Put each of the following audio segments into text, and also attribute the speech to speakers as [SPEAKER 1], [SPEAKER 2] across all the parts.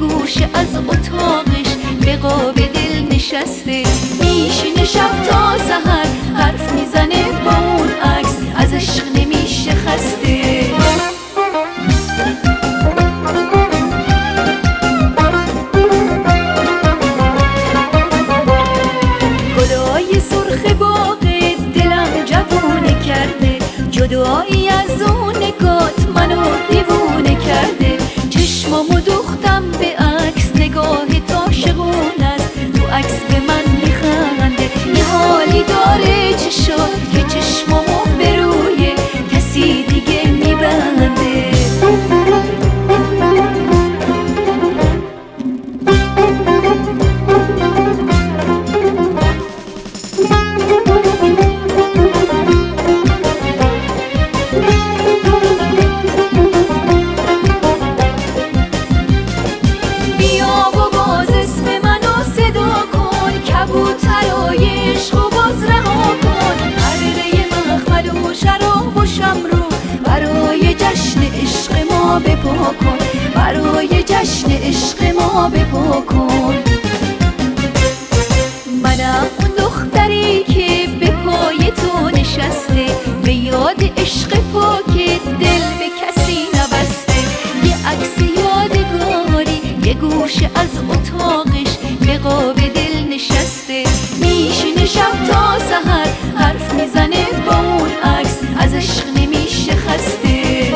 [SPEAKER 1] گوشه از اتاقش به قاب دل نشسته، میشینه شب تا سحر حرف میزنه با اون عکس، از عشق نمیشه خسته. گلای سرخ باغ دلم جوونه کرده، جدایی از اون نگات منو دیوونه کرده. چشمامو دوختم به عکس، نگاه عاشقون است، تو عکس به من میخنده. یه حالی داره چشات که چشمامو به روی کسی دیگه میبنده. برای جشن عشق ما بپا کن، برای جشن عشق ما بپا کن. منم اون دختری که به پای تو نشسته، به یاد عشق پاک دل به کسی نبسته. یه عکس یادگاری یه گوشه از اتاقش به قاب دل نشسته، میشینه شب تا سحر حرف میزنه با اون عکس، از عشق نمیشه خسته.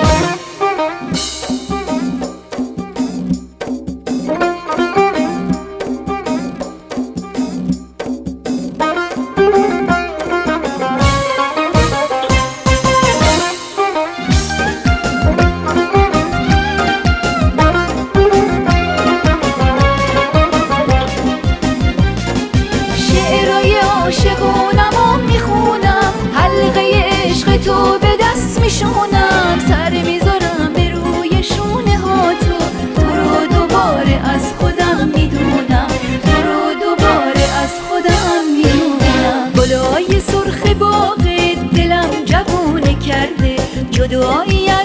[SPEAKER 1] شعرهای عاشقونمو میخونم، حلقه عشق تو به دست میشونم، سر میذارم به روی شونه ها تو رو دوباره از خودم میدونم، تو رو دوباره از خودم میدونم. گلای سرخ باغ دلم جوونه کرده، جدایی